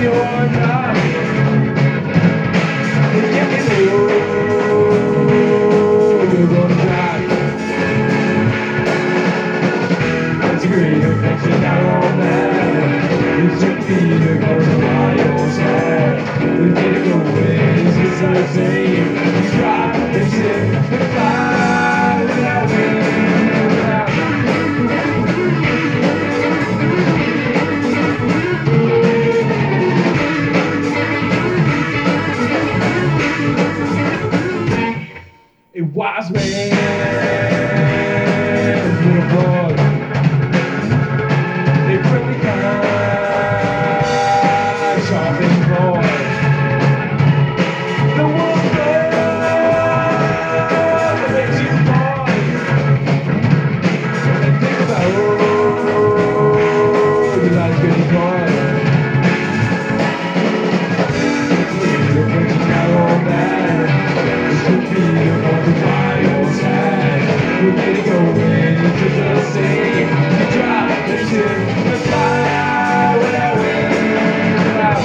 you're not. If you know you're gonna die. It's a great affection out on that. It's your feet are gonna fly your sad. We get it going, it's just the same. You try and sit and fly without wings, without a wise man with a broad, a friendly kind, sharp and broad. The wolf that makes you born. And think about your life's getting gone. You're breaking out all that. Should be on the wild side. We're getting going, it's just the same. You drop the ship and fly without wings, without.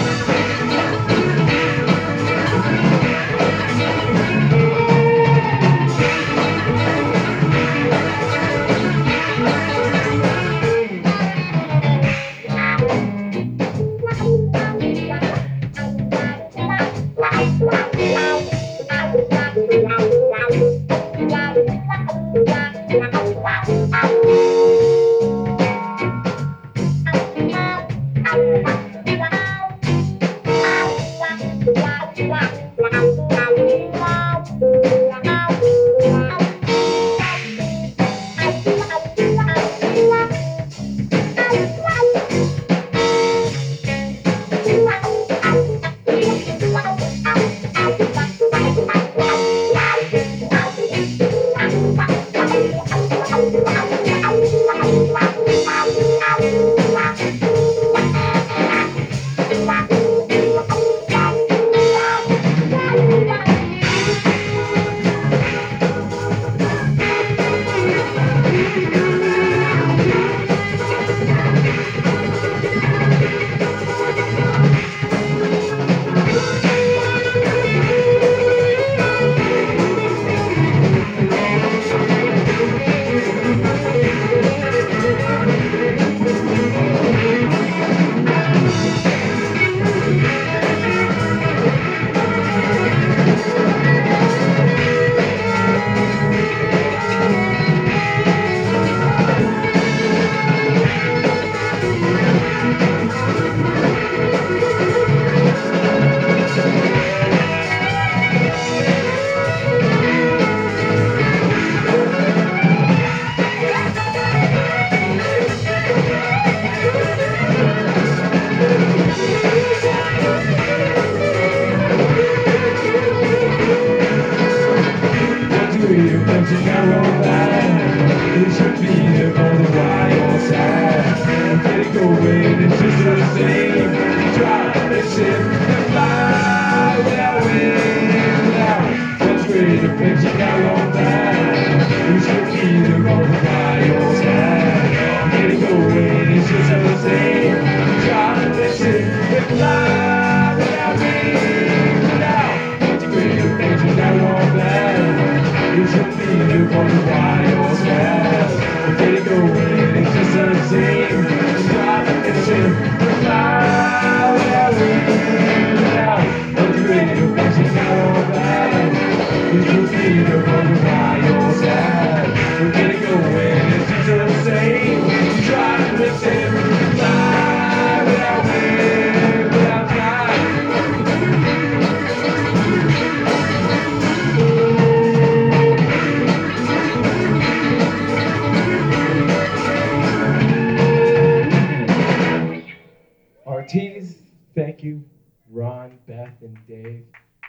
Martinis, thank you. Ron, Beth, and Dave.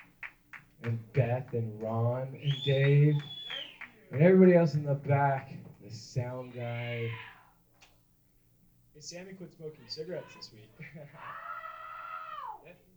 And Beth, and Ron, and Dave. And everybody else in the back. The sound guy. Hey, Sammy quit smoking cigarettes this week.